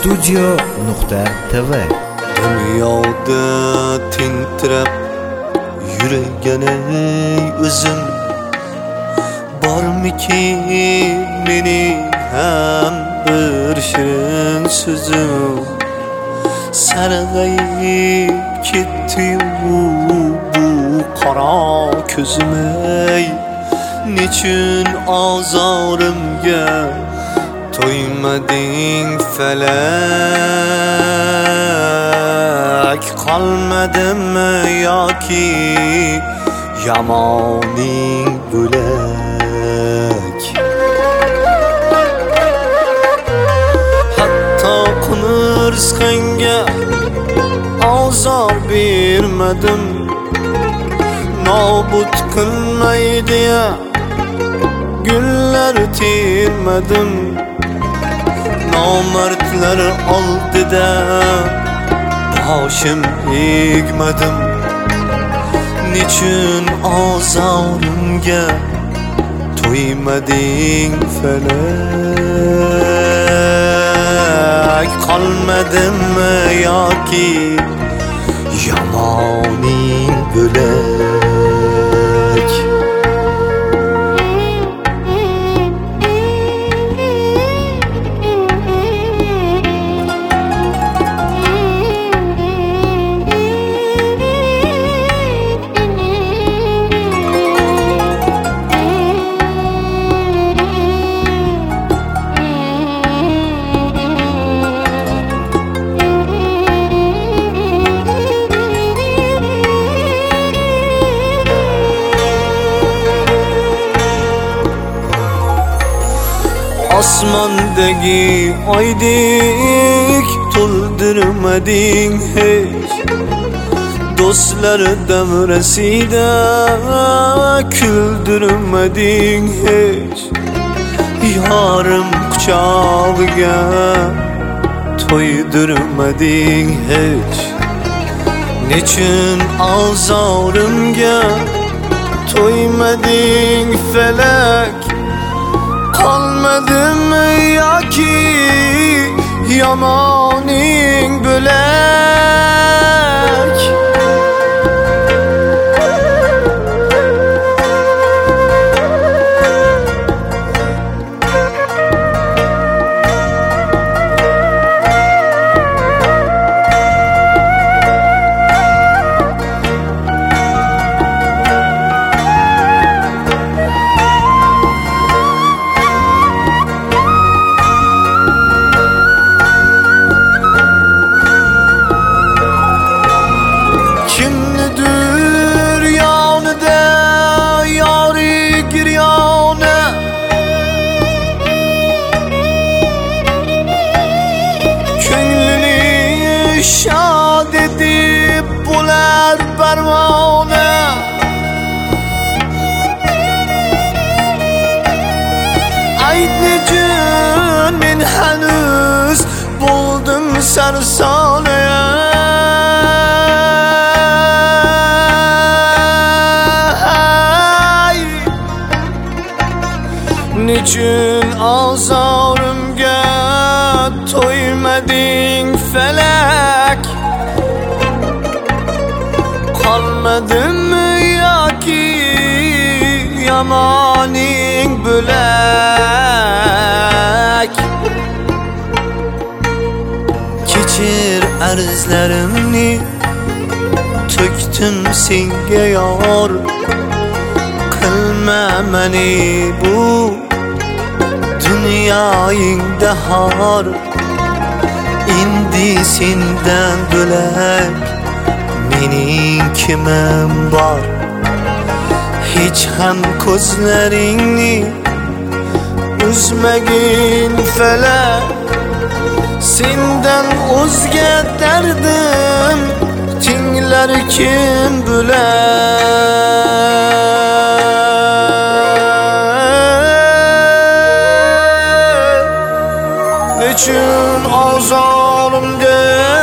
studio.tv. Dunyoda tintirab yurgan o'zim bormiki mening ham bir shirin so'zim. Sarg'ayib ketdi-yu bu qora ko'zim, ey nechun ozorimga to'ymading falak? Qolmadimi yoki yamoning bo'lak? Hatto rizqingga ozor bermadim, nobud qilmay deya gullar termadim. Nomardlar oldida boshim egmadim. Nechun ozorimga to'ymading falak? Qolmadimi yoki yamoning bo'lak? Osmondagi oydek to'ldirmading hech, do'stlar davrasida kuldirmading hech. Yorim quchog'iga to'ydirmading hech. Nechun ozorimga to'ymading falak? Qolmadimi yoki yamoning bo'lak? Shod edib bo'lar parvona, ayt nechun men hanuz bo'ldim sarsona. Nechun ozorimga to'ymading falak? Qolmadimi yoki yamoning bo'lak? Kechir arzlarimni to'kdim senga yor, qilma meni bu dunyoingda xor. Endi sendan bo'lak mening kimim bor? Hech ham ko'zlaringni uzmagin falak. Sendan o'zga dardim tinglar kim bo'lar? Nechun ozorimga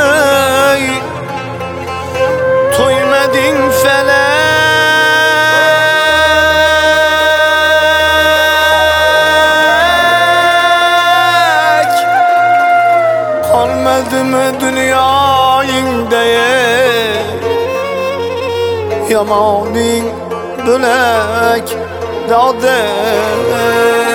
to'ymading falak? Geldimi dünyayın diye Yamanin bölek dağde